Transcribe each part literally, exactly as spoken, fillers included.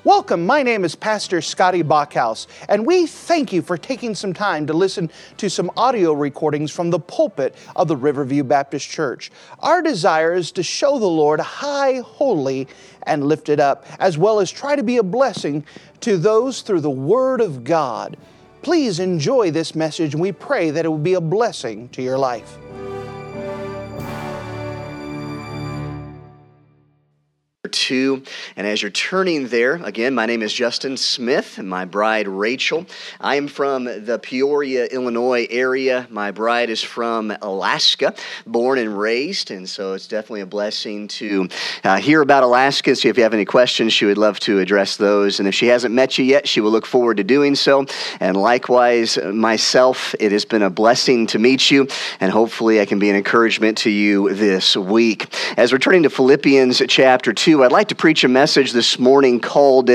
Welcome, my name is Pastor Scotty Bachhaus, and we thank you for taking some time to listen to some audio recordings from the pulpit of the Riverview Baptist Church. Our desire is to show the Lord high, holy, and lifted up, as well as try to be a blessing to those through the Word of God. Please enjoy this message, and we pray that it will be a blessing to your life. Two. And as you're turning there, again, my name is Justin Smith and my bride Rachel. I am from the Peoria, Illinois area. My bride is from Alaska, born and raised, and so it's definitely a blessing to uh, hear about Alaska. So if you have any questions, she would love to address those. And if she hasn't met you yet, she will look forward to doing so. And likewise, myself, it has been a blessing to meet you, and hopefully I can be an encouragement to you this week. As we're turning to Philippians chapter two, I'd like to preach a message this morning called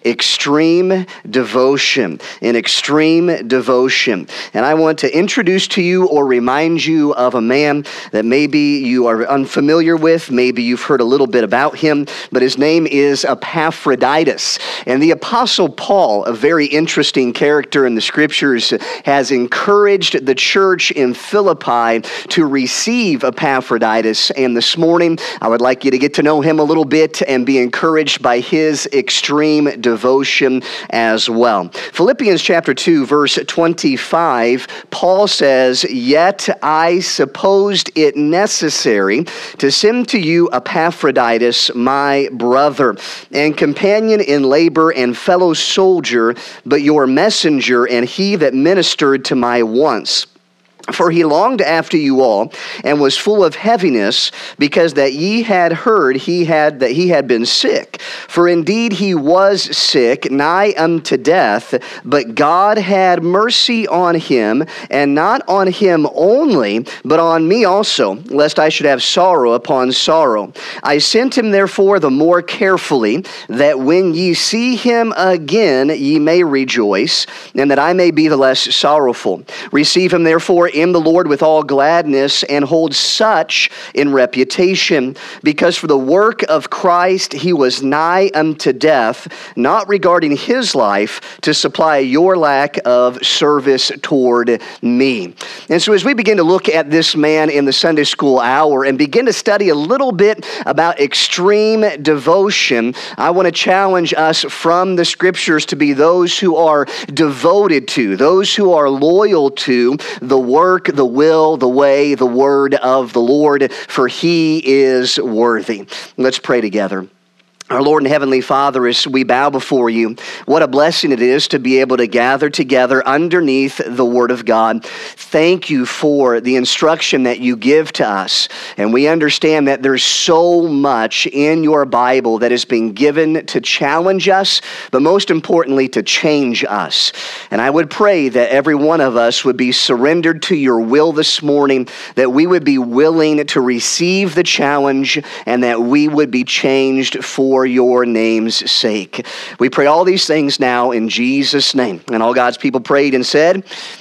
Extreme Devotion. In Extreme Devotion. And I want to introduce to you or remind you of a man that maybe you are unfamiliar with, maybe you've heard a little bit about him, but his name is Epaphroditus. And the Apostle Paul, a very interesting character in the Scriptures, has encouraged the church in Philippi to receive Epaphroditus. And this morning, I would like you to get to know him a little bit and be encouraged by his extreme devotion as well. Philippians chapter two, verse twenty-five, Paul says, "Yet I supposed it necessary to send to you Epaphroditus, my brother, and companion in labor and fellow soldier, but your messenger and he that ministered to my wants. For he longed after you all, and was full of heaviness, because that ye had heard he had that he had been sick. For indeed he was sick, nigh unto death, but God had mercy on him, and not on him only, but on me also, lest I should have sorrow upon sorrow. I sent him therefore the more carefully, that when ye see him again ye may rejoice, and that I may be the less sorrowful. Receive him therefore in the Lord with all gladness, and hold such in reputation, because for the work of Christ he was nigh unto death, not regarding his life, to supply your lack of service toward me." And so as we begin to look at this man in the Sunday school hour and begin to study a little bit about extreme devotion, I want to challenge us from the Scriptures to be those who are devoted to, those who are loyal to the work, the will, the way, the word of the Lord, for he is worthy. Let's pray together. Our Lord and Heavenly Father, as we bow before you, what a blessing it is to be able to gather together underneath the Word of God. Thank you for the instruction that you give to us. And we understand that there's so much in your Bible that has been given to challenge us, but most importantly, to change us. And I would pray that every one of us would be surrendered to your will this morning, that we would be willing to receive the challenge, and that we would be changed for For your name's sake. We pray all these things now in Jesus' name. And all God's people prayed and said,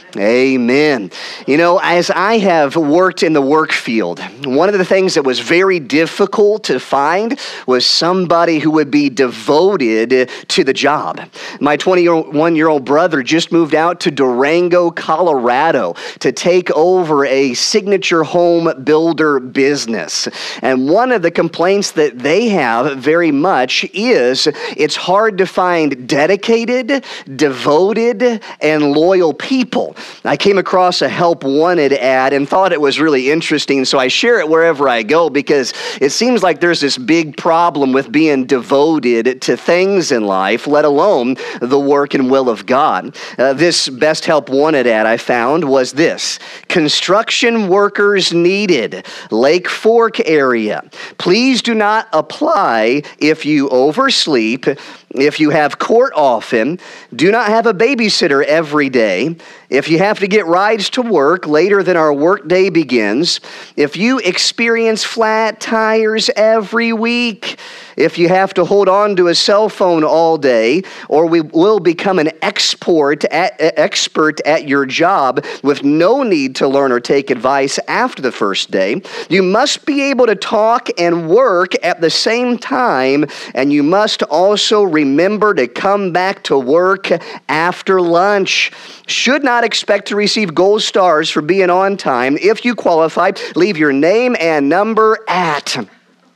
amen. You know, as I have worked in the work field, one of the things that was very difficult to find was somebody who would be devoted to the job. My twenty-one-year-old brother just moved out to Durango, Colorado to take over a signature home builder business. And one of the complaints that they have very much is it's hard to find dedicated, devoted, and loyal people. I came across a Help Wanted ad and thought it was really interesting, so I share it wherever I go because it seems like there's this big problem with being devoted to things in life, let alone the work and will of God. Uh, this Best Help Wanted ad I found was this: construction workers needed, Lake Fork area. Please do not apply if you oversleep, if you have court often, do not have a babysitter every day, if you have to get rides to work later than our workday begins, if you experience flat tires every week, if you have to hold on to a cell phone all day, or we will become an expert at, expert at your job with no need to learn or take advice after the first day. You must be able to talk and work at the same time, and you must also remember remember to come back to work after lunch. Should not expect to receive gold stars for being on time. If you qualify, leave your name and number at.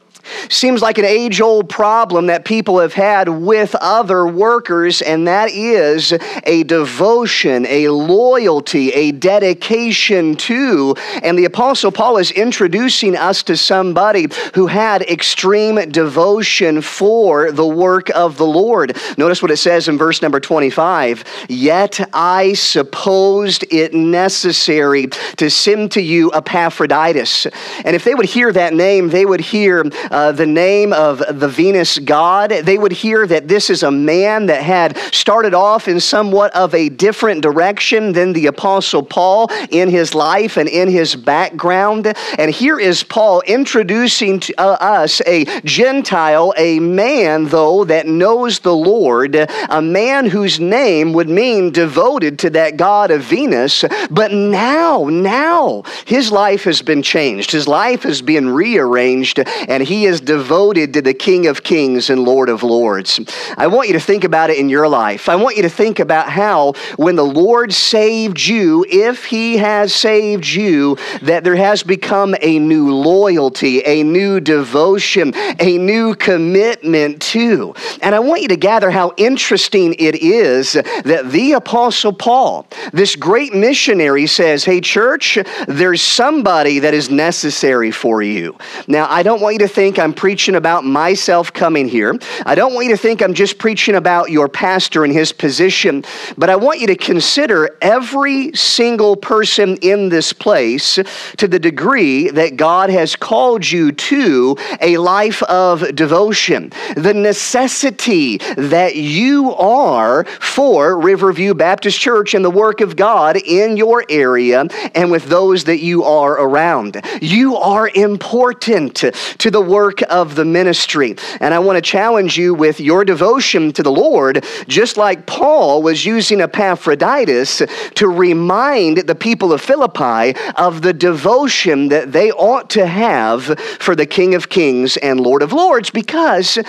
Seems like an age-old problem that people have had with other workers, and that is a devotion, a loyalty, a dedication to. And the Apostle Paul is introducing us to somebody who had extreme devotion for the work of the Lord. Notice what it says in verse number twenty-five. Yet I supposed it necessary to send to you Epaphroditus. And if they would hear that name, they would hear Uh, the name of the Venus god. They would hear that this is a man that had started off in somewhat of a different direction than the Apostle Paul in his life and in his background. And here is Paul introducing to uh, us a Gentile, a man, though, that knows the Lord, a man whose name would mean devoted to that god of Venus. But now, now, his life has been changed. His life is being rearranged, and he is devoted to the King of Kings and Lord of Lords. I want you to think about it in your life. I want you to think about how when the Lord saved you, if He has saved you, that there has become a new loyalty, a new devotion, a new commitment to. And I want you to gather how interesting it is that the Apostle Paul, this great missionary, says, hey, church, there's somebody that is necessary for you. Now, I don't want you to think I'm preaching about myself coming here. I don't want you to think I'm just preaching about your pastor and his position, but I want you to consider every single person in this place to the degree that God has called you to a life of devotion. The necessity that you are for Riverview Baptist Church and the work of God in your area and with those that you are around. You are important to the work of the ministry. And I want to challenge you with your devotion to the Lord, just like Paul was using Epaphroditus to remind the people of Philippi of the devotion that they ought to have for the King of Kings and Lord of Lords, because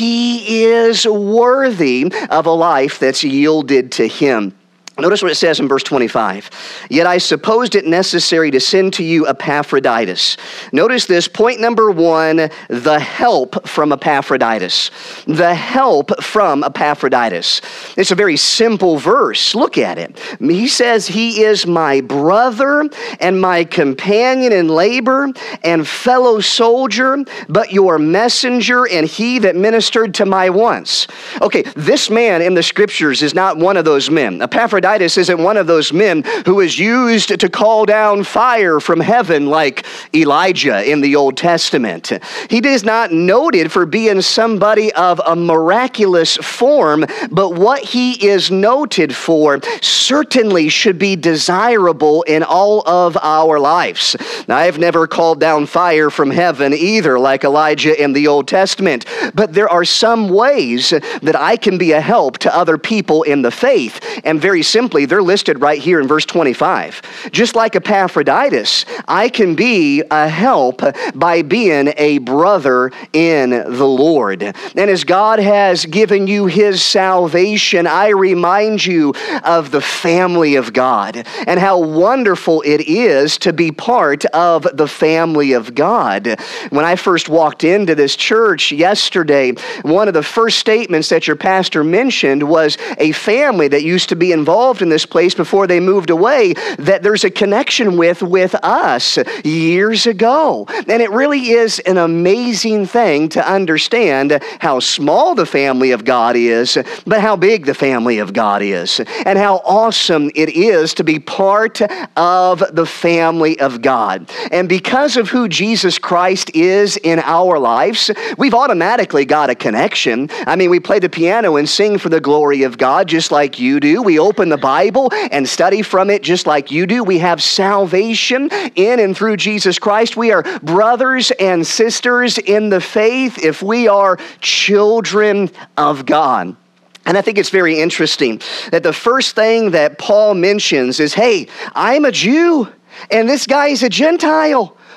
he is worthy of a life that's yielded to him. Notice what it says in verse twenty-five. Yet I supposed it necessary to send to you Epaphroditus. Notice this, point number one, the help from Epaphroditus. The help from Epaphroditus. It's a very simple verse. Look at it. He says, he is my brother and my companion in labor and fellow soldier, but your messenger and he that ministered to my wants. Okay, this man in the scriptures is not one of those men. Epaphroditus isn't one of those men who is used to call down fire from heaven like Elijah in the Old Testament. He is not noted for being somebody of a miraculous form, but what he is noted for certainly should be desirable in all of our lives. Now, I've never called down fire from heaven either, like Elijah in the Old Testament, but there are some ways that I can be a help to other people in the faith, and very simply, they're listed right here in verse twenty-five. Just like Epaphroditus, I can be a help by being a brother in the Lord. And as God has given you His salvation, I remind you of the family of God and how wonderful it is to be part of the family of God. When I first walked into this church yesterday, one of the first statements that your pastor mentioned was a family that used to be involved in this place before they moved away, that there's a connection with with us years ago. And it really is an amazing thing to understand how small the family of God is, but how big the family of God is, and how awesome it is to be part of the family of God. And because of who Jesus Christ is in our lives, we've automatically got a connection. I mean, we play the piano and sing for the glory of God just like you do. We open the Bible and study from it just like you do. We have salvation in and through Jesus Christ. We are brothers and sisters in the faith if we are children of God. And I think it's very interesting that the first thing that Paul mentions is, hey, I'm a Jew and this guy is a Gentile.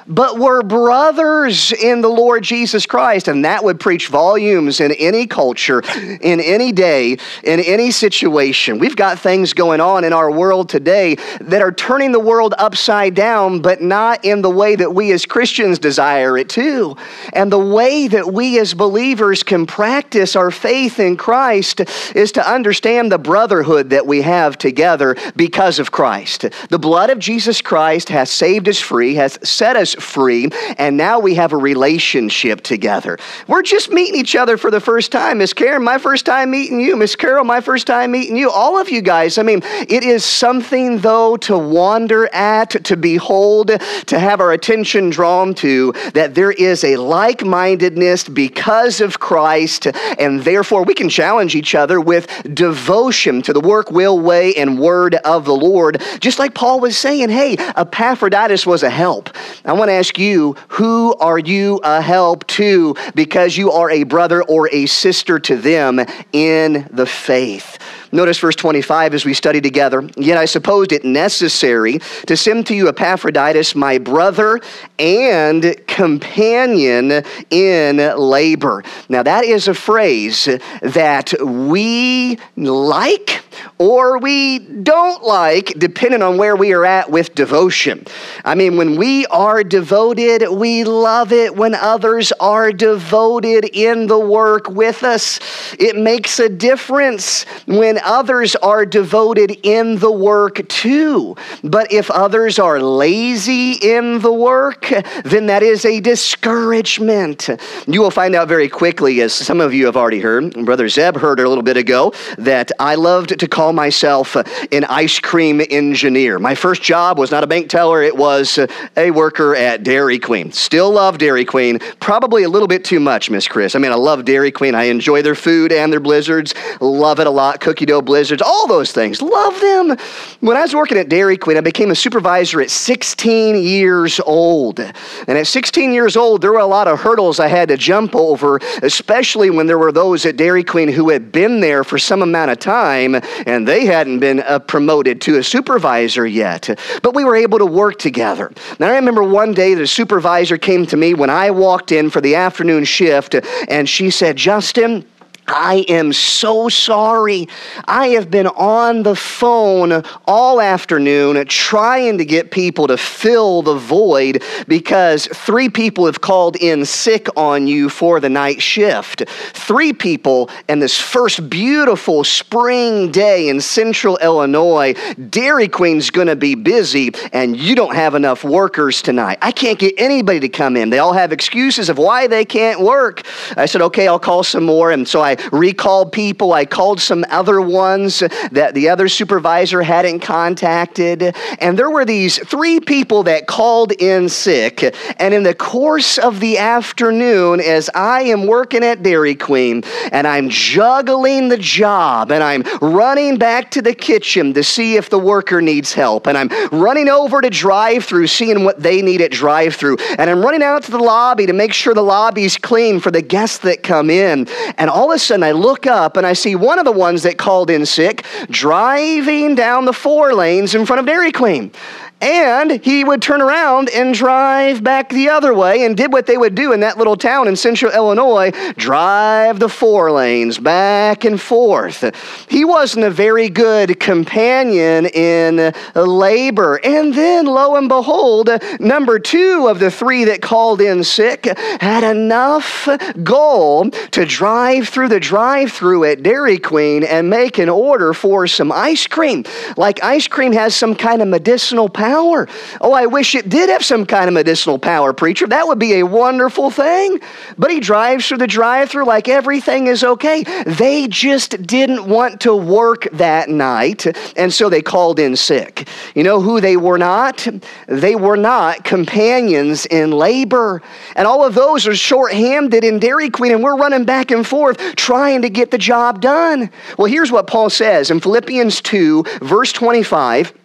but we're brothers in the Lord Jesus Christ. And that would preach volumes in any culture, in any day, in any situation. We've got things going on in our world today that are turning the world upside down, but not in the way that we as Christians desire it to. And the way that we as believers can practice our faith in Christ is to understand the brotherhood that we have together because of Christ. The blood of Jesus Christ has saved us free, has set us free, and now we have a relationship together. We're just meeting each other for the first time. Miss Karen, my first time meeting you. Miss Carol, my first time meeting you. All of you guys. I mean, it is something, though, to wonder at, to behold, to have our attention drawn to, that there is a like-mindedness because of Christ, and therefore we can challenge each other with devotion to the work, will, way, and word of the Lord. Just like Paul was saying, hey, Epaphroditus was a help. I want to ask you, who are you a help to because you are a brother or a sister to them in the faith? Notice verse twenty-five as we study together. Yet I supposed it necessary to send to you Epaphroditus, my brother and companion in labor. Now that is a phrase that we like or we don't like, depending on where we are at with devotion. I mean, when we are devoted, we love it when others are devoted in the work with us. It makes a difference when others are devoted in the work too. But if others are lazy in the work, then that is a discouragement. You will find out very quickly, as some of you have already heard, Brother Zeb heard a little bit ago, that I loved to call myself an ice cream engineer. My first job was not a bank teller, it was a worker at Dairy Queen. Still love Dairy Queen, probably a little bit too much, Miss Chris. I mean, I love Dairy Queen. I enjoy their food and their blizzards. Love it a lot. Cookie dough blizzards, all those things. Love them. When I was working at Dairy Queen, I became a supervisor at sixteen years old. And at sixteen years old, there were a lot of hurdles I had to jump over, especially when there were those at Dairy Queen who had been there for some amount of time, and they hadn't been uh, promoted to a supervisor yet. But we were able to work together. Now, I remember one day the supervisor came to me when I walked in for the afternoon shift, and she said, Justin, I am so sorry. I have been on the phone all afternoon trying to get people to fill the void because three people have called in sick on you for the night shift. Three people, and this first beautiful spring day in central Illinois, Dairy Queen's going to be busy and you don't have enough workers tonight. I can't get anybody to come in. They all have excuses of why they can't work. I said, okay, I'll call some more. And so I recalled people. I called some other ones that the other supervisor hadn't contacted. And there were these three people that called in sick. And in the course of the afternoon, as I am working at Dairy Queen and I'm juggling the job and I'm running back to the kitchen to see if the worker needs help, and I'm running over to drive-through seeing what they need at drive-through, and I'm running out to the lobby to make sure the lobby's clean for the guests that come in, and all of a sudden I look up and I see one of the ones that called in sick driving down the four lanes in front of Dairy Queen. And he would turn around and drive back the other way and did what they would do in that little town in central Illinois, drive the four lanes back and forth. He wasn't a very good companion in labor. And then, lo and behold, number two of the three that called in sick had enough goal to drive through the drive-thru at Dairy Queen and make an order for some ice cream. Like ice cream has some kind of medicinal power. Power. Oh, I wish it did have some kind of medicinal power, preacher. That would be a wonderful thing. But he drives through the drive-thru like everything is okay. They just didn't want to work that night, and so they called in sick. You know who they were not? They were not companions in labor. And all of those are short-handed in Dairy Queen, and we're running back and forth trying to get the job done. Well, here's what Paul says in Philippians two, verse twenty-five.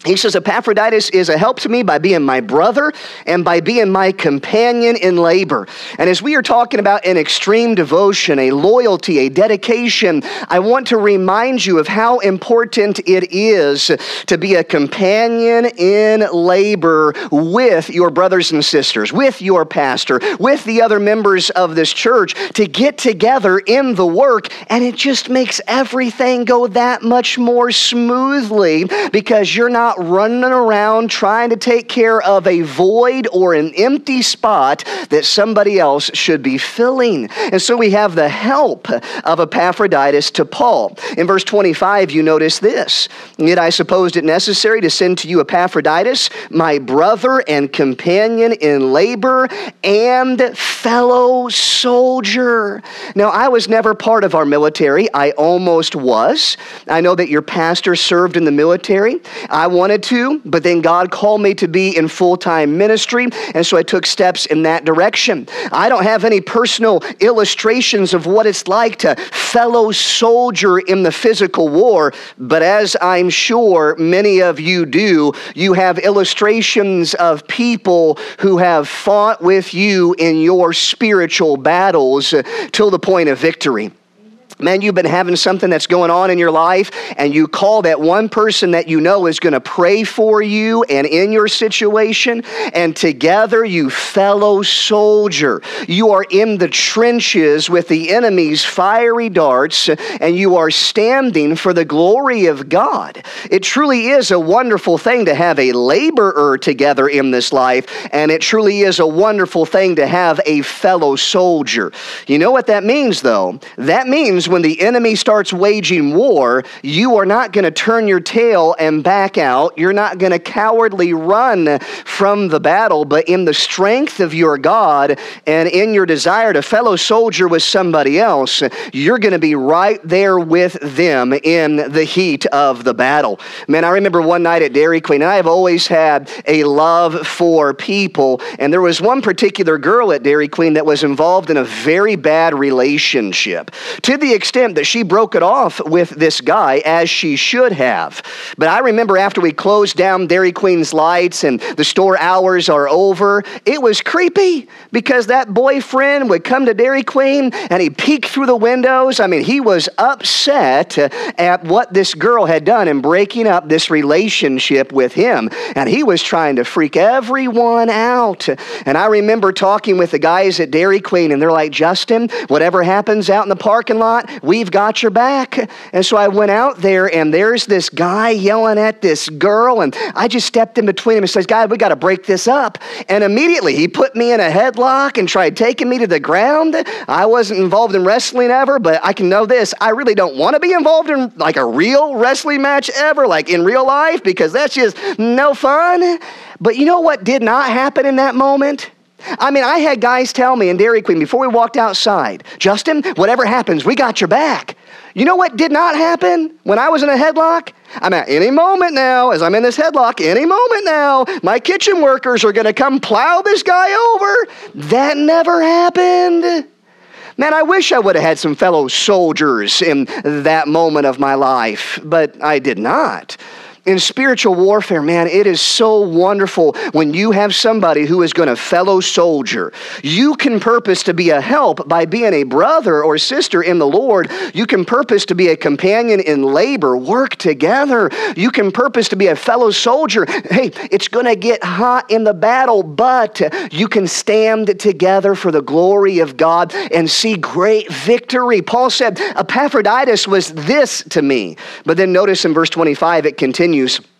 He says, Epaphroditus is a help to me by being my brother and by being my companion in labor. And as we are talking about an extreme devotion, a loyalty, a dedication, I want to remind you of how important it is to be a companion in labor with your brothers and sisters, with your pastor, with the other members of this church, to get together in the work. And it just makes everything go that much more smoothly because you're not running around trying to take care of a void or an empty spot that somebody else should be filling. And so we have the help of Epaphroditus to Paul. In verse twenty-five, you notice this. Yet I supposed it necessary to send to you Epaphroditus, my brother and companion in labor and fellow soldier. Now, I was never part of our military. I almost was. I know that your pastor served in the military. I wanted to, but then God called me to be in full-time ministry, and so I took steps in that direction. I don't have any personal illustrations of what it's like to fellow soldier in the physical war, but as I'm sure many of you do, you have illustrations of people who have fought with you in your spiritual battles till the point of victory. Man, you've been having something that's going on in your life, and you call that one person that you know is going to pray for you and in your situation, and together you fellow soldier. You are in the trenches with the enemy's fiery darts, and you are standing for the glory of God. It truly is a wonderful thing to have a laborer together in this life, and it truly is a wonderful thing to have a fellow soldier. You know what that means, though? That means when the enemy starts waging war, you are not going to turn your tail and back out. You're not going to cowardly run from the battle, but in the strength of your God and in your desire to fellow soldier with somebody else, you're going to be right there with them in the heat of the battle. Man, I remember one night at Dairy Queen, and I have always had a love for people, and there was one particular girl at Dairy Queen that was involved in a very bad relationship, to the extent that she broke it off with this guy, as she should have. But I remember after we closed down Dairy Queen's lights and the store hours are over, it was creepy because that boyfriend would come to Dairy Queen and he'd peek through the windows. I mean, he was upset at what this girl had done in breaking up this relationship with him. And he was trying to freak everyone out. And I remember talking with the guys at Dairy Queen, and they're like, Justin, whatever happens out in the parking lot, we've got your back. And so I went out there, and there's this guy yelling at this girl, and I just stepped in between him and says, God, we got to break this up. And immediately he put me in a headlock and tried taking me to the ground. I wasn't involved in wrestling ever, but I can know this. I really don't want to be involved in like a real wrestling match ever, like in real life, because that's just no fun. But you know what did not happen in that moment? I mean, I had guys tell me in Dairy Queen before we walked outside, Justin, whatever happens, we got your back. You know what did not happen when I was in a headlock? I mean, any moment now, as I'm in this headlock, any moment now, my kitchen workers are going to come plow this guy over. That never happened. Man, I wish I would have had some fellow soldiers in that moment of my life, but I did not. In spiritual warfare, man, it is so wonderful when you have somebody who is going to fellow soldier. You can purpose to be a help by being a brother or sister in the Lord. You can purpose to be a companion in labor, work together. You can purpose to be a fellow soldier. Hey, it's going to get hot in the battle, but you can stand together for the glory of God and see great victory. Paul said, Epaphroditus was this to me. But then notice in verse twenty-five, it continues,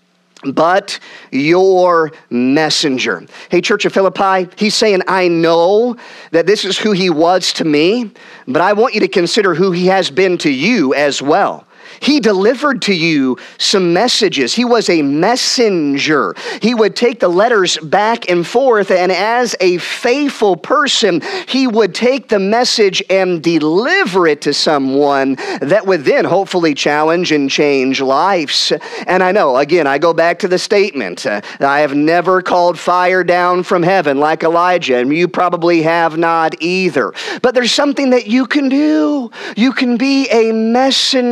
but your messenger. Hey, Church of Philippi, he's saying, I know that this is who he was to me, but I want you to consider who he has been to you as well. He delivered to you some messages. He was a messenger. He would take the letters back and forth, and as a faithful person, he would take the message and deliver it to someone that would then hopefully challenge and change lives. And I know, again, I go back to the statement, uh, I have never called fire down from heaven like Elijah, and you probably have not either. But there's something that you can do. You can be a messenger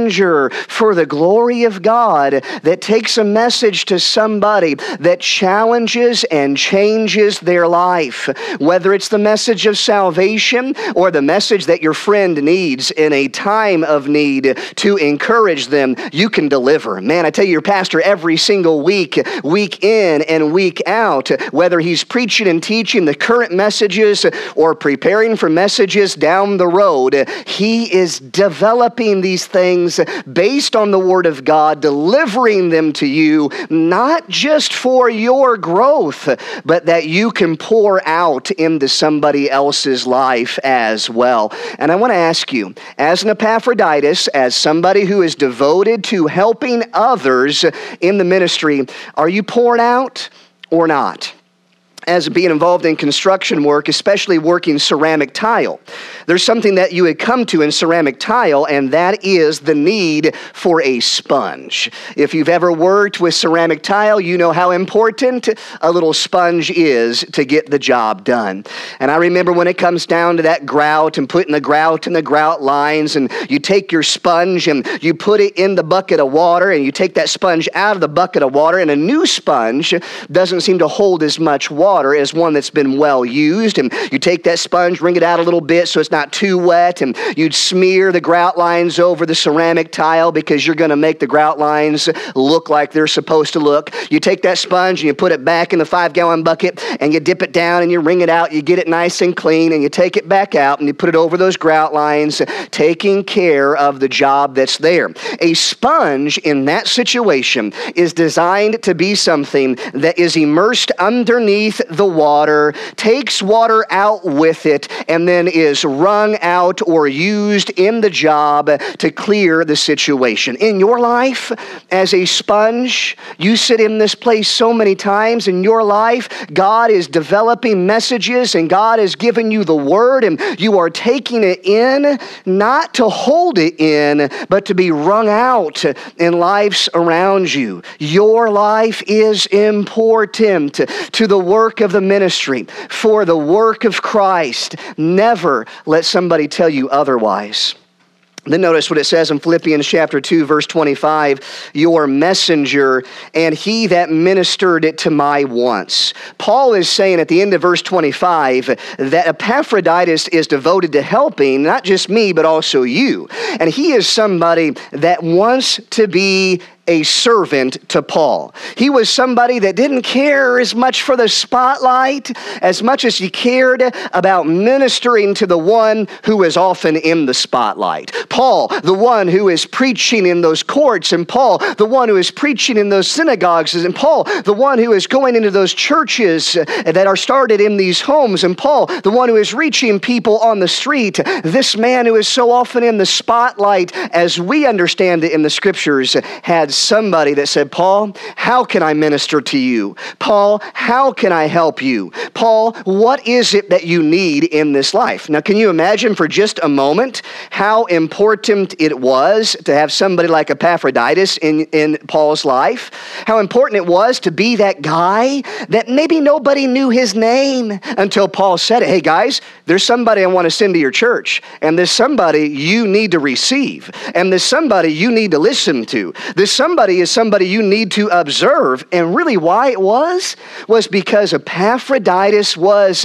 minister for the glory of God that takes a message to somebody that challenges and changes their life. Whether it's the message of salvation or the message that your friend needs in a time of need to encourage them, you can deliver. Man, I tell you, your pastor every single week, week in and week out, whether he's preaching and teaching the current messages or preparing for messages down the road, he is developing these things based on the Word of God, delivering them to you, not just for your growth, but that you can pour out into somebody else's life as well. And I want to ask you, as an Epaphroditus, as somebody who is devoted to helping others in the ministry, are you poured out or not? As being involved in construction work, especially working ceramic tile, there's something that you had come to in ceramic tile, and that is the need for a sponge. If you've ever worked with ceramic tile, you know how important a little sponge is to get the job done. And I remember when it comes down to that grout and putting the grout in the grout lines, and you take your sponge and you put it in the bucket of water, and you take that sponge out of the bucket of water, and a new sponge doesn't seem to hold as much water as one that's been well used. And you take that sponge, wring it out a little bit so it's not too wet, and you'd smear the grout lines over the ceramic tile because you're going to make the grout lines look like they're supposed to look. You take that sponge and you put it back in the five-gallon bucket, and you dip it down and you wring it out. You get it nice and clean, and you take it back out and you put it over those grout lines, taking care of the job that's there. A sponge in that situation is designed to be something that is immersed underneath the water, takes water out with it, and then is wrung out or used in the job to clear the situation. In your life, as a sponge, you sit in this place so many times in your life, God is developing messages and God has given you the word, and you are taking it in, not to hold it in, but to be wrung out in lives around you. Your life is important to the work of the ministry, for the work of Christ. Never let somebody tell you otherwise. Then notice what it says in Philippians chapter two, verse twenty-five, your messenger and he that ministered it to my wants. Paul is saying at the end of verse twenty-five that Epaphroditus is devoted to helping not just me, but also you. And he is somebody that wants to be a servant to Paul. He was somebody that didn't care as much for the spotlight as much as he cared about ministering to the one who is often in the spotlight. Paul, the one who is preaching in those courts, and Paul, the one who is preaching in those synagogues, and Paul, the one who is going into those churches that are started in these homes, and Paul, the one who is reaching people on the street. This man who is so often in the spotlight, as we understand it in the scriptures, had somebody that said, Paul, how can I minister to you? Paul, how can I help you? Paul, what is it that you need in this life? Now, can you imagine for just a moment how important it was to have somebody like Epaphroditus in, in Paul's life? How important it was to be that guy that maybe nobody knew his name until Paul said it. Hey guys, there's somebody I want to send to your church, and there's somebody you need to receive, and there's somebody you need to listen to. There's somebody is somebody you need to observe. And really why it was, was because Epaphroditus was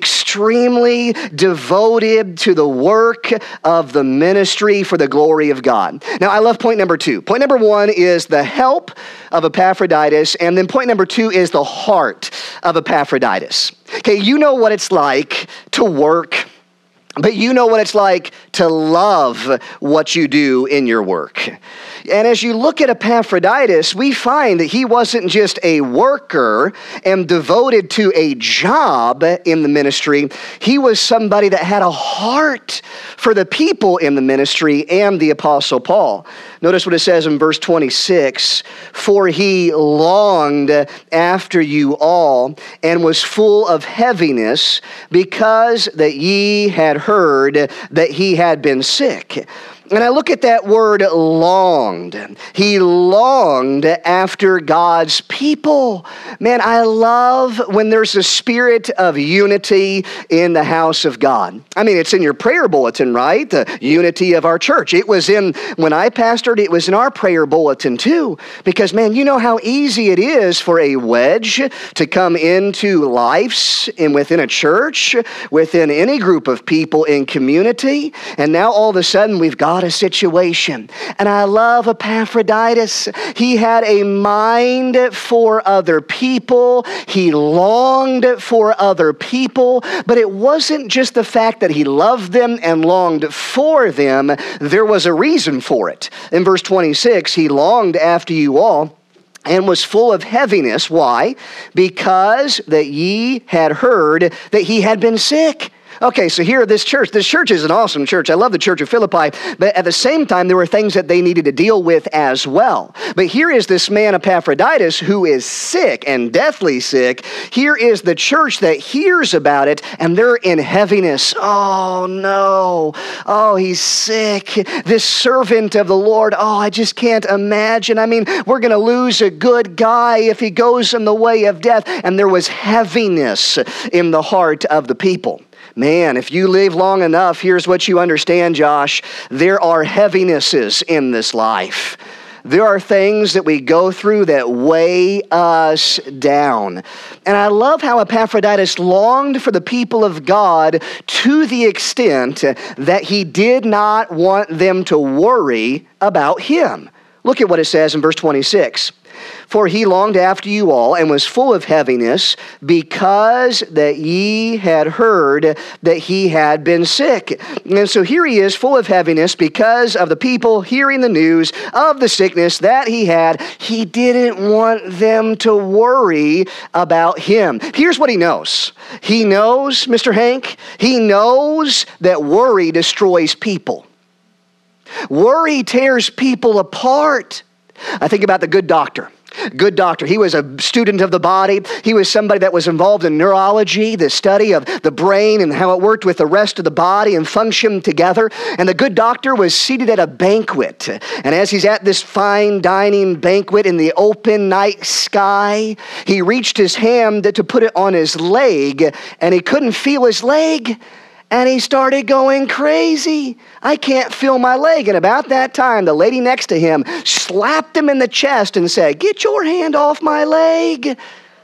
extremely devoted to the work of the ministry for the glory of God. Now, I love point number two. Point number one is the help of Epaphroditus, and then point number two is the heart of Epaphroditus. Okay, you know what it's like to work, but you know what it's like to love what you do in your work. And as you look at Epaphroditus, we find that he wasn't just a worker and devoted to a job in the ministry. He was somebody that had a heart for the people in the ministry and the Apostle Paul. Notice what it says in verse twenty-six, for he longed after you all and was full of heaviness because that ye had heard that he had been sick. And I look at that word longed. He longed after God's people. Man, I love when there's a spirit of unity in the house of God. I mean, it's in your prayer bulletin, right? The unity of our church. It was in, when I pastored, it was in our prayer bulletin too. Because, man, you know how easy it is for a wedge to come into lives and within a church, within any group of people in community. And now all of a sudden we've got a situation. And I love Epaphroditus. He had a mind for other people. He longed for other people. But it wasn't just the fact that he loved them and longed for them. There was a reason for it. In verse twenty-six, he longed after you all and was full of heaviness. Why? Because that ye had heard that he had been sick. Okay, so here this church, this church is an awesome church. I love the church of Philippi, but at the same time, there were things that they needed to deal with as well. But here is this man Epaphroditus who is sick and deathly sick. Here is the church that hears about it, and they're in heaviness. Oh no, oh he's sick. This servant of the Lord, oh I just can't imagine. I mean, we're going to lose a good guy if he goes in the way of death. And there was heaviness in the heart of the people. Man, if you live long enough, here's what you understand, Josh. There are heavinesses in this life. There are things that we go through that weigh us down. And I love how Epaphroditus longed for the people of God to the extent that he did not want them to worry about him. Look at what it says in verse twenty-six. For he longed after you all and was full of heaviness because that ye had heard that he had been sick. And so here he is full of heaviness because of the people hearing the news of the sickness that he had. He didn't want them to worry about him. Here's what he knows. He knows, Mister Hank, he knows that worry destroys people. Worry tears people apart. I think about the good doctor. Good doctor. He was a student of the body. He was somebody that was involved in neurology, the study of the brain and how it worked with the rest of the body and functioned together. And the good doctor was seated at a banquet. And as he's at this fine dining banquet in the open night sky, he reached his hand to put it on his leg, and he couldn't feel his leg. And he started going crazy. I can't feel my leg. And about that time, the lady next to him slapped him in the chest and said, "Get your hand off my leg."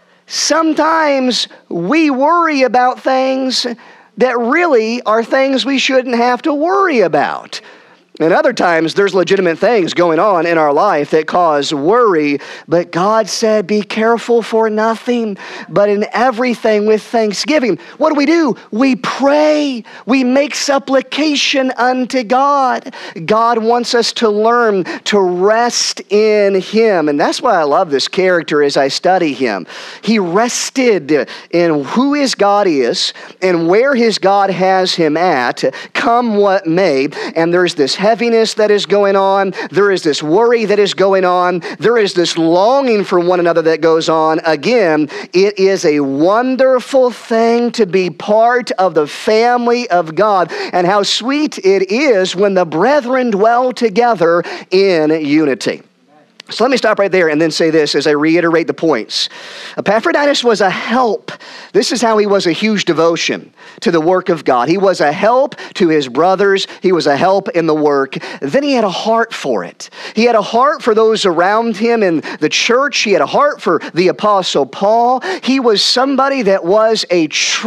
Sometimes we worry about things that really are things we shouldn't have to worry about. And other times, there's legitimate things going on in our life that cause worry. But God said, be careful for nothing, but in everything with thanksgiving. What do we do? We pray. We make supplication unto God. God wants us to learn to rest in Him. And that's why I love this character as I study him. He rested in who his God is and where his God has him at, come what may. And there's this heaviness that is going on. There is this worry that is going on. There is this longing for one another that goes on. Again, it is a wonderful thing to be part of the family of God. And how sweet it is when the brethren dwell together in unity. So let me stop right there and then say this as I reiterate the points. Epaphroditus was a help. This is how he was a huge devotion to the work of God. He was a help to his brothers. He was a help in the work. Then he had a heart for it. He had a heart for those around him in the church. He had a heart for the Apostle Paul. He was somebody that was a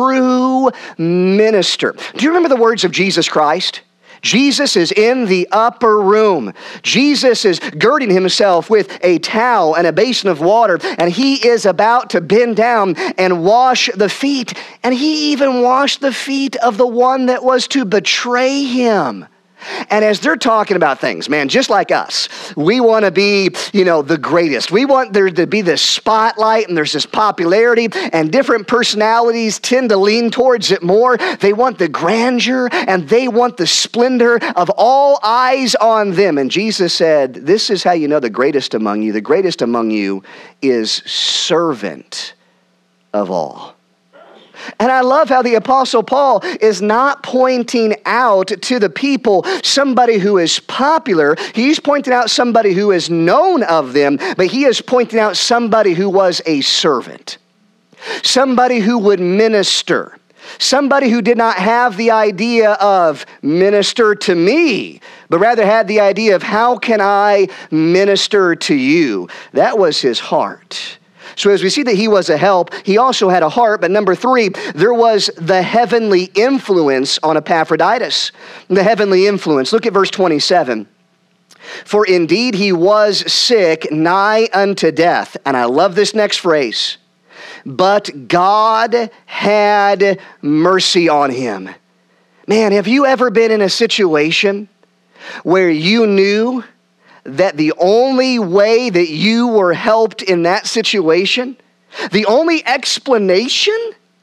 true minister. Do you remember the words of Jesus Christ? Jesus is in the upper room. Jesus is girding himself with a towel and a basin of water, and he is about to bend down and wash the feet. And he even washed the feet of the one that was to betray him. And as they're talking about things, man, just like us, we want to be, you know, the greatest. We want there to be this spotlight and there's this popularity, and different personalities tend to lean towards it more. They want the grandeur and they want the splendor of all eyes on them. And Jesus said, this is how you know the greatest among you. The greatest among you is servant of all. And I love how the Apostle Paul is not pointing out to the people somebody who is popular. He's pointing out somebody who is known of them, but he is pointing out somebody who was a servant, somebody who would minister, somebody who did not have the idea of minister to me, but rather had the idea of how can I minister to you. That was his heart. So as we see that he was a help, he also had a heart. But number three, there was the heavenly influence on Epaphroditus. The heavenly influence. Look at verse twenty-seven. For indeed he was sick, nigh unto death. And I love this next phrase. But God had mercy on him. Man, have you ever been in a situation where you knew that the only way that you were helped in that situation, the only explanation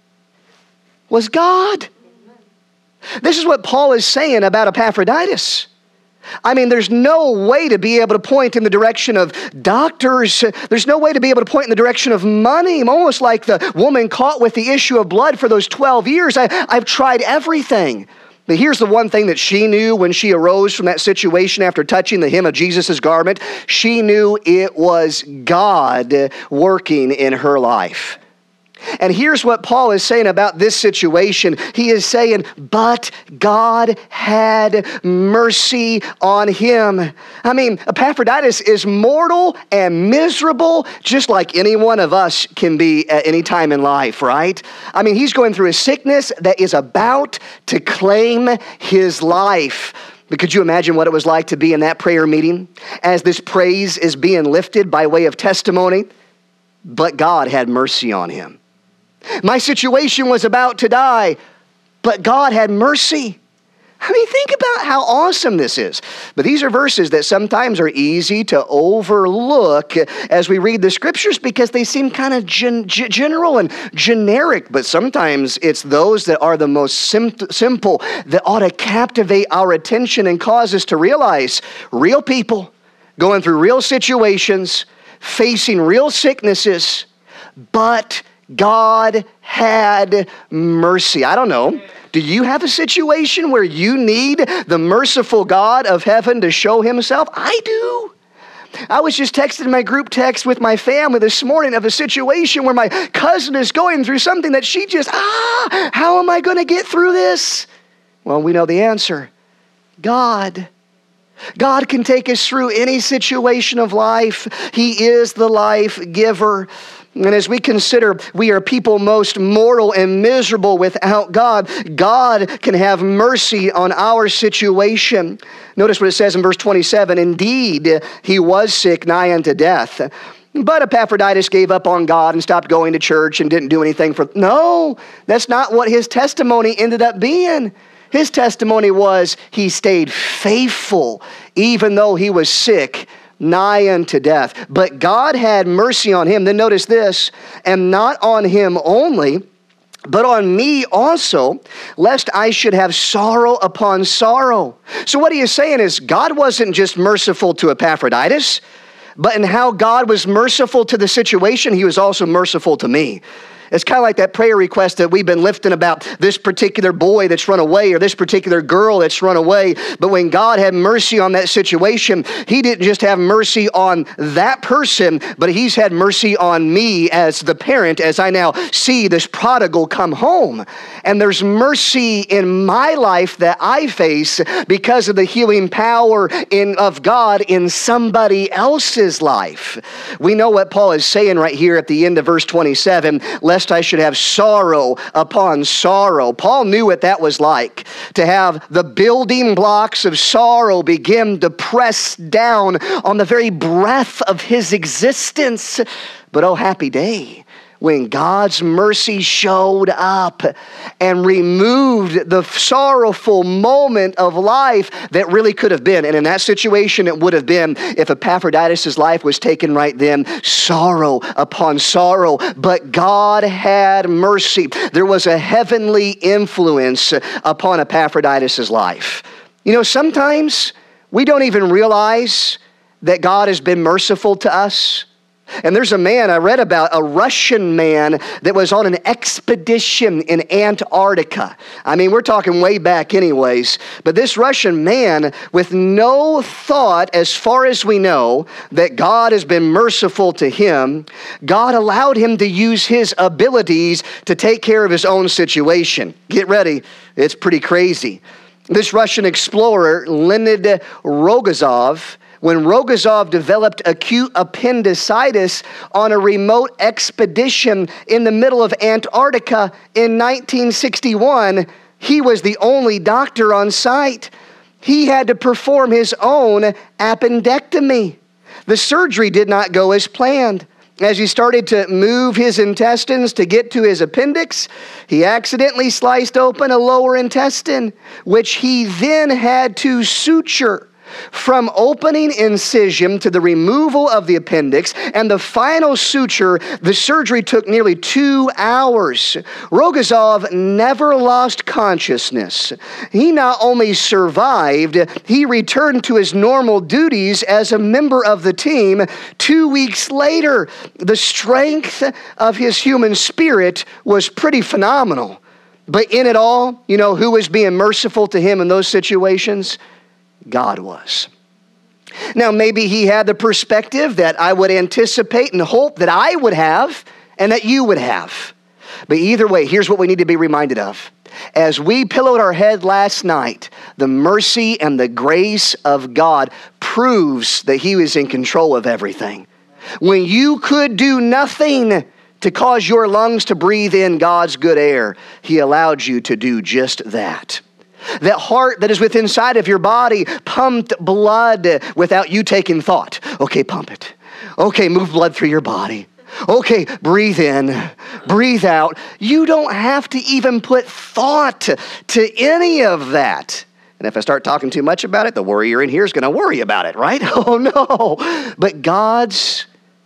was God? This is what Paul is saying about Epaphroditus. I mean, there's no way to be able to point in the direction of doctors. There's no way to be able to point in the direction of money. I'm almost like the woman caught with the issue of blood for those twelve years. I, I've tried everything. But here's the one thing that she knew when she arose from that situation after touching the hem of Jesus' garment. She knew it was God working in her life. And here's what Paul is saying about this situation. He is saying, but God had mercy on him. I mean, Epaphroditus is mortal and miserable, just like any one of us can be at any time in life, right? I mean, he's going through a sickness that is about to claim his life. But could you imagine what it was like to be in that prayer meeting as this praise is being lifted by way of testimony? But God had mercy on him. My situation was about to die, but God had mercy. I mean, think about how awesome this is. But these are verses that sometimes are easy to overlook as we read the scriptures because they seem kind of gen- general and generic. But sometimes it's those that are the most sim- simple that ought to captivate our attention and cause us to realize real people going through real situations, facing real sicknesses, but God had mercy. I don't know. Do you have a situation where you need the merciful God of heaven to show himself? I do. I was just texting my group text with my family this morning of a situation where my cousin is going through something that she just, ah, how am I going to get through this? Well, we know the answer. God. God can take us through any situation of life. He is the life giver. And as we consider we are people most mortal and miserable without God, God can have mercy on our situation. Notice what it says in verse twenty-seven. Indeed, he was sick nigh unto death. But Epaphroditus gave up on God and stopped going to church and didn't do anything for... No, that's not what his testimony ended up being. His testimony was he stayed faithful even though he was sick, nigh unto death. But God had mercy on him. Then notice this, and not on him only, but on me also, lest I should have sorrow upon sorrow. So what he is saying is God wasn't just merciful to Epaphroditus, but in how God was merciful to the situation, he was also merciful to me. It's kind of like that prayer request that we've been lifting about this particular boy that's run away or this particular girl that's run away. But when God had mercy on that situation, he didn't just have mercy on that person, but he's had mercy on me as the parent as I now see this prodigal come home. And there's mercy in my life that I face because of the healing power in, of God in somebody else's life. We know what Paul is saying right here at the end of verse twenty-seven, lest I should have sorrow upon sorrow. Paul knew what that was like, to have the building blocks of sorrow begin to press down on the very breath of his existence. But oh, happy day when God's mercy showed up and removed the sorrowful moment of life that really could have been. And in that situation, it would have been, if Epaphroditus' life was taken right then, sorrow upon sorrow. But God had mercy. There was a heavenly influence upon Epaphroditus' life. You know, sometimes we don't even realize that God has been merciful to us. And there's a man I read about, a Russian man that was on an expedition in Antarctica. I mean, we're talking way back anyways. But this Russian man, with no thought, as far as we know, that God has been merciful to him, God allowed him to use his abilities to take care of his own situation. Get ready, it's pretty crazy. This Russian explorer, Leonid Rogozov, when Rogozov developed acute appendicitis on a remote expedition in the middle of Antarctica in nineteen sixty-one, he was the only doctor on site. He had to perform his own appendectomy. The surgery did not go as planned. As he started to move his intestines to get to his appendix, he accidentally sliced open a lower intestine, which he then had to suture. From opening incision to the removal of the appendix and the final suture, the surgery took nearly two hours. Rogozov never lost consciousness. He not only survived, he returned to his normal duties as a member of the team two weeks later. The strength of his human spirit was pretty phenomenal. But in it all, you know, who was being merciful to him in those situations? God was. Now, maybe he had the perspective that I would anticipate and hope that I would have and that you would have. But either way, here's what we need to be reminded of. As we pillowed our head last night, the mercy and the grace of God proves that he was in control of everything. When you could do nothing to cause your lungs to breathe in God's good air, he allowed you to do just that. That heart that is within inside of your body pumped blood without you taking thought. Okay, pump it. Okay, move blood through your body. Okay, breathe in, breathe out. You don't have to even put thought to any of that. And if I start talking too much about it, the worrier in here is going to worry about it, right? Oh no. But God's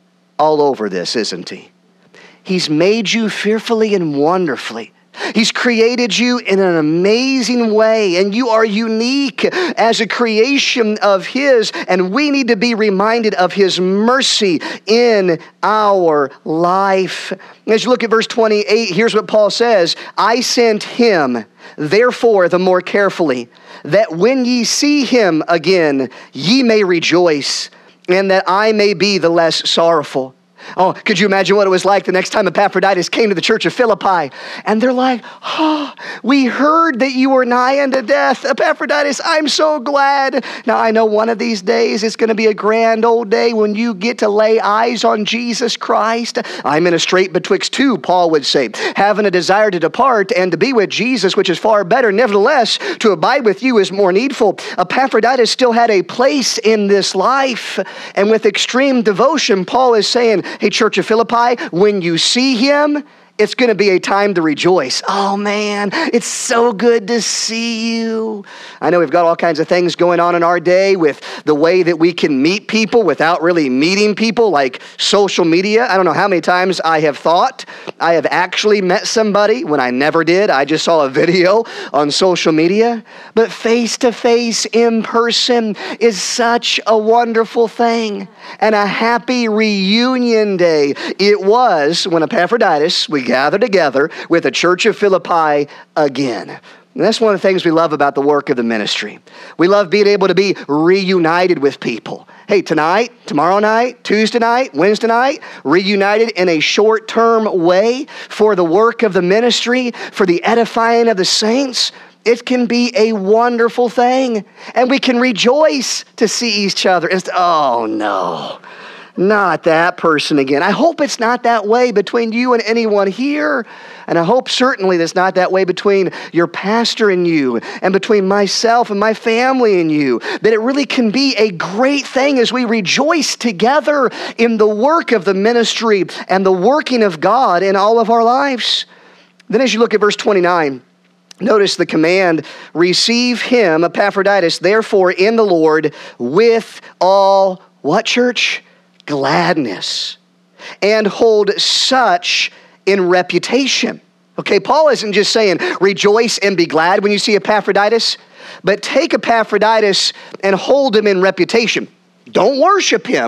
all over this, isn't he? He's made you fearfully and wonderfully. He's created you in an amazing way, and you are unique as a creation of his, and we need to be reminded of his mercy in our life. As you look at verse twenty-eight, here's what Paul says, I sent him, therefore, the more carefully, that when ye see him again, ye may rejoice, and that I may be the less sorrowful. Oh, could you imagine what it was like the next time Epaphroditus came to the church of Philippi? And they're like, oh, we heard that you were nigh unto death. Epaphroditus, I'm so glad. Now, I know one of these days it's going to be a grand old day when you get to lay eyes on Jesus Christ. I'm in a strait betwixt two, Paul would say, having a desire to depart and to be with Jesus, which is far better. Nevertheless, to abide with you is more needful. Epaphroditus still had a place in this life. And with extreme devotion, Paul is saying, hey, Church of Philippi, when you see him, it's going to be a time to rejoice. Oh man, it's so good to see you. I know we've got all kinds of things going on in our day with the way that we can meet people without really meeting people, like social media. I don't know how many times I have thought I have actually met somebody when I never did. I just saw a video on social media. But face-to-face, in person is such a wonderful thing. And a happy reunion day it was when Epaphroditus, we gather together with the Church of Philippi again. And that's one of the things we love about the work of the ministry. We love being able to be reunited with people. Hey, tonight, tomorrow night, Tuesday night, Wednesday night, reunited in a short-term way for the work of the ministry, for the edifying of the saints. It can be a wonderful thing. And we can rejoice to see each other. It's, oh, no. Not that person again. I hope it's not that way between you and anyone here. And I hope certainly that's not that way between your pastor and you, and between myself and my family and you. That it really can be a great thing as we rejoice together in the work of the ministry and the working of God in all of our lives. Then as you look at verse twenty-nine, notice the command, receive him, Epaphroditus, therefore in the Lord with all, what church? Gladness, and hold such in reputation. Okay, Paul isn't just saying rejoice and be glad when you see Epaphroditus, but take Epaphroditus and hold him in reputation. Don't worship him.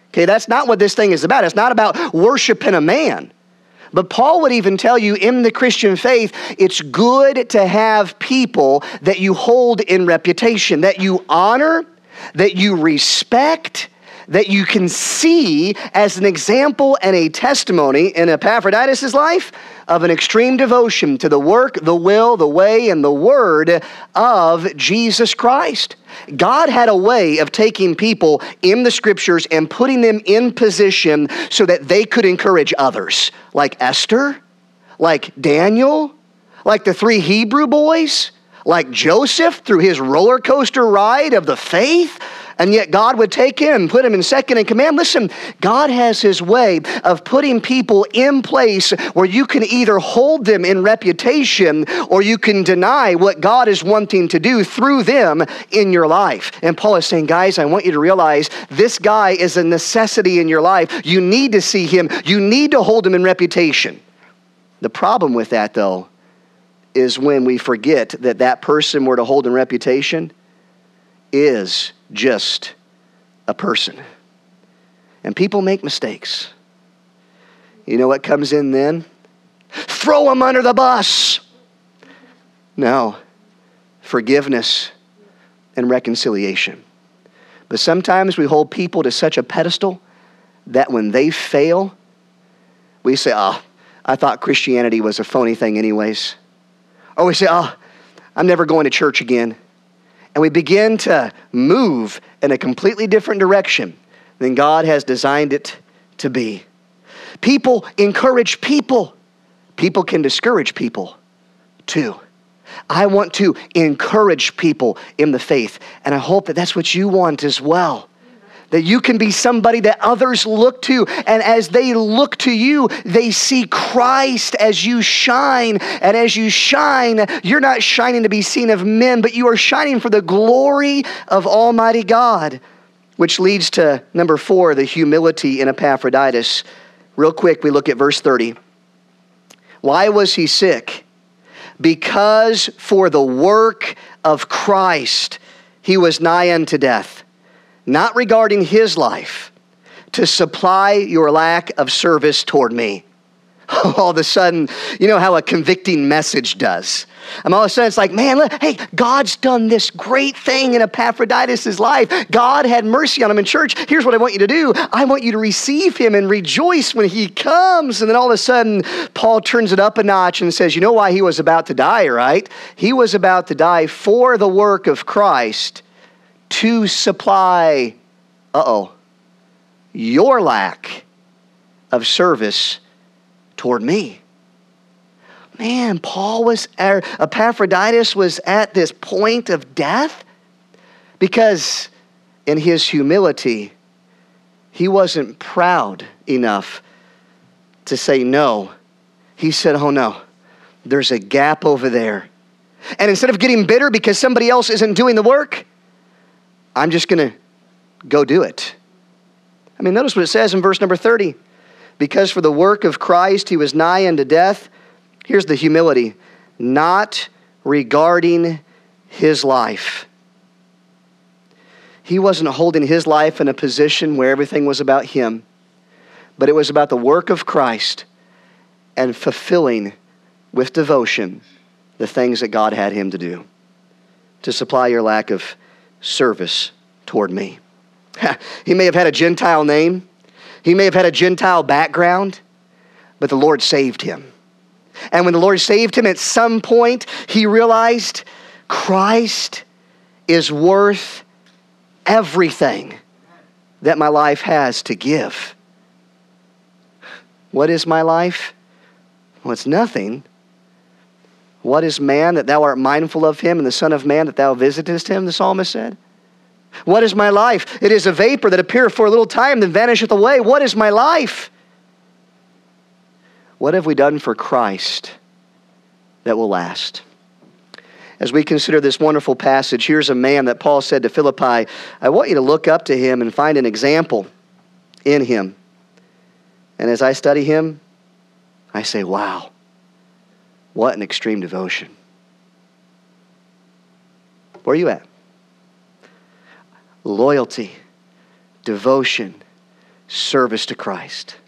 Okay, that's not what this thing is about. It's not about worshiping a man. But Paul would even tell you in the Christian faith, it's good to have people that you hold in reputation, that you honor, that you respect, that you can see as an example and a testimony in Epaphroditus' life of an extreme devotion to the work, the will, the way, and the word of Jesus Christ. God had a way of taking people in the scriptures and putting them in position so that they could encourage others, like Esther, like Daniel, like the three Hebrew boys, like Joseph through his roller coaster ride of the faith. And yet God would take him and put him in second in command. Listen, God has his way of putting people in place where you can either hold them in reputation or you can deny what God is wanting to do through them in your life. And Paul is saying, guys, I want you to realize this guy is a necessity in your life. You need to see him. You need to hold him in reputation. The problem with that, though, is when we forget that that person we're to hold in reputation is just a person. And people make mistakes. You know what comes in then? Throw them under the bus. No. Forgiveness and reconciliation. But sometimes we hold people to such a pedestal that when they fail, we say, oh, I thought Christianity was a phony thing anyways. Or we say, oh, I'm never going to church again. And we begin to move in a completely different direction than God has designed it to be. People encourage people. People can discourage people too. I want to encourage people in the faith, and I hope that that's what you want as well. That you can be somebody that others look to, and as they look to you, they see Christ as you shine. And as you shine, you're not shining to be seen of men, but you are shining for the glory of Almighty God. Which leads to number four, the humility in Epaphroditus. Real quick, we look at verse thirty. Why was he sick? Because for the work of Christ, he was nigh unto death. Not regarding his life, to supply your lack of service toward me. All of a sudden, you know how a convicting message does. And all of a sudden it's like, man, look, hey, God's done this great thing in Epaphroditus' life. God had mercy on him in church. Here's what I want you to do. I want you to receive him and rejoice when he comes. And then all of a sudden, Paul turns it up a notch and says, you know why he was about to die, right? He was about to die for the work of Christ, to supply, uh-oh, your lack of service toward me. Man, Paul was, er, Epaphroditus was at this point of death because in his humility, he wasn't proud enough to say no. He said, oh no, there's a gap over there. And instead of getting bitter because somebody else isn't doing the work, I'm just going to go do it. I mean, notice what it says in verse number thirty. Because for the work of Christ, he was nigh unto death. Here's the humility. Not regarding his life. He wasn't holding his life in a position where everything was about him, but it was about the work of Christ and fulfilling with devotion the things that God had him to do, to supply your lack of service toward me. He may have had a Gentile name. He may have had a Gentile background, but the Lord saved him. And when the Lord saved him, at some point, he realized Christ is worth everything that my life has to give. What is my life? Well, it's nothing. What is man that thou art mindful of him, and the Son of Man that thou visitest him, the psalmist said? What is my life? It is a vapor that appeareth for a little time, then vanisheth away. What is my life? What have we done for Christ that will last? As we consider this wonderful passage, here's a man that Paul said to Philippi, I want you to look up to him and find an example in him. And as I study him, I say, wow, what an extreme devotion. Where are you at? Loyalty, devotion, service to Christ.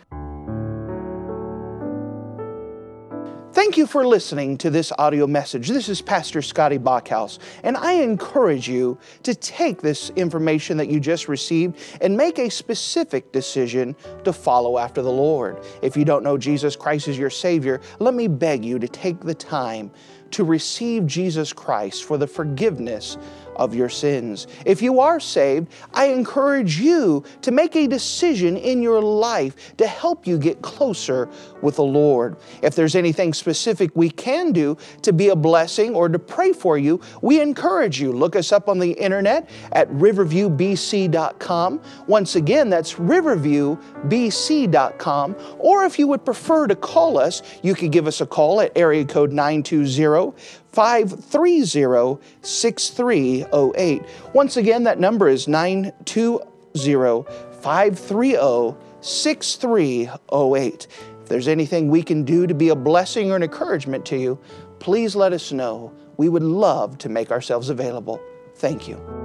Thank you for listening to this audio message. This is Pastor Scotty Bachhaus, and I encourage you to take this information that you just received and make a specific decision to follow after the Lord. If you don't know Jesus Christ as your Savior, let me beg you to take the time to receive Jesus Christ for the forgiveness of your sins. If you are saved, I encourage you to make a decision in your life to help you get closer with the Lord. If there's anything specific we can do to be a blessing or to pray for you, we encourage you. Look us up on the internet at riverview b c dot com. Once again, that's riverview b c dot com. Or if you would prefer to call us, you could give us a call at area code nine two zero, five three zero, six three zero eight. Once again, that number is nine two zero, five three zero, six three zero eight. If there's anything we can do to be a blessing or an encouragement to you, please let us know. We would love to make ourselves available. Thank you.